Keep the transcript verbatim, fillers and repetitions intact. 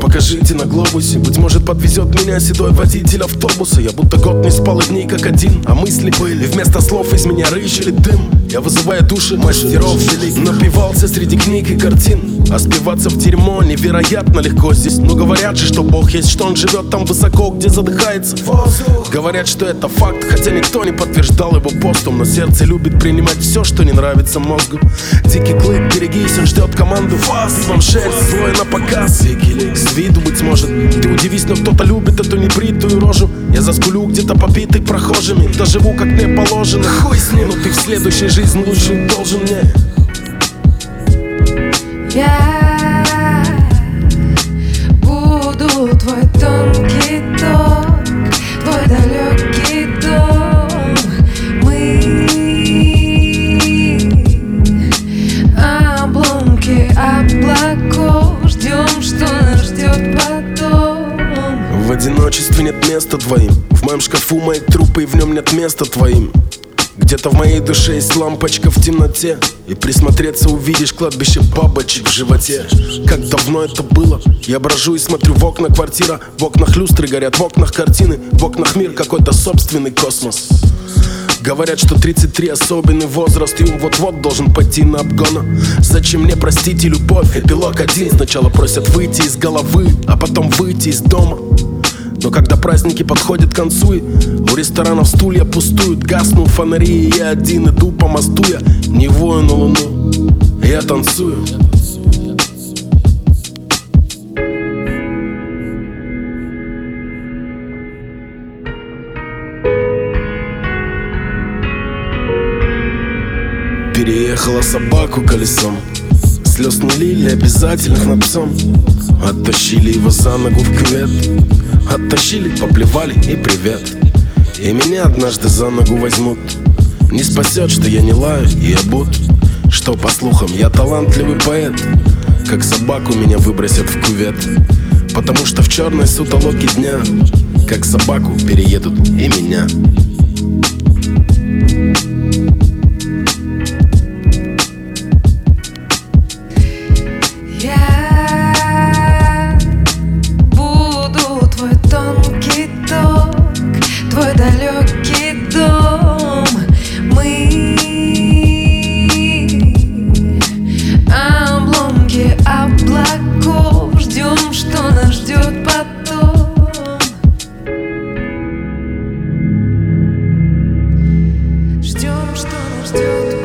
покажите на глобусе. Быть может, подвезет меня седой водитель автобуса. Я будто год не спал и дней как один, а мысли были. Вместо слов из меня рыщили дым. Я вызываю души мастеров великих. Напивался среди книг и картин. А спиваться в дерьмо невероятно легко здесь. Но говорят же, что Бог есть, что Он живет там высоко, где задыхается воздух. Говорят, что это факт, хотя никто не подтверждал его постом. Но сердце любит принимать все, что не нравится мозгу. Дикий клык, берегись, он ждет команду. Ты вам шерсть, злой на показ. С виду, быть может, ты удивись, но кто-то любит эту небритую рожу. Я заскулю где-то побитый прохожими. Доживу, как мне положено. Хуй с ним, но ты в следующей жизни лучше должен мне. Я буду твой тонкий ток, твой далекий дом. Мы обломки облаков, ждем, что нас ждет потом. В одиночестве нет места двоим. В моем шкафу мои трупы, и в нем нет места твоим. Где-то в моей душе есть лампочка в темноте, и присмотреться увидишь кладбище бабочек в животе. Как давно это было? Я брожу и смотрю в окна квартира. В окнах люстры горят, в окнах картины. В окнах мир какой-то собственный космос. Говорят, что тридцать три особенный возраст, и он вот-вот должен пойти на обгона. Зачем мне простить и любовь? Эпилог один. Сначала просят выйти из головы, а потом выйти из дома. Но когда праздники подходят к концу, и у ресторанов стулья пустуют, гаснут фонари, и я один иду по мосту. Я не вою на луну, я танцую. Переехала собаку колесом. Слез не лили обязательных над псом. Оттащили его за ногу в кювет. Оттащили, поплевали и привет. И меня однажды за ногу возьмут. Не спасет, что я не лаю и обут. Что, по слухам, я талантливый поэт. Как собаку меня выбросят в кювет. Потому что в черной сутолоке дня как собаку переедут и меня. Твой далекий дом. Мы обломки облаков, ждем, что нас ждет потом. Ждем, что нас ждет.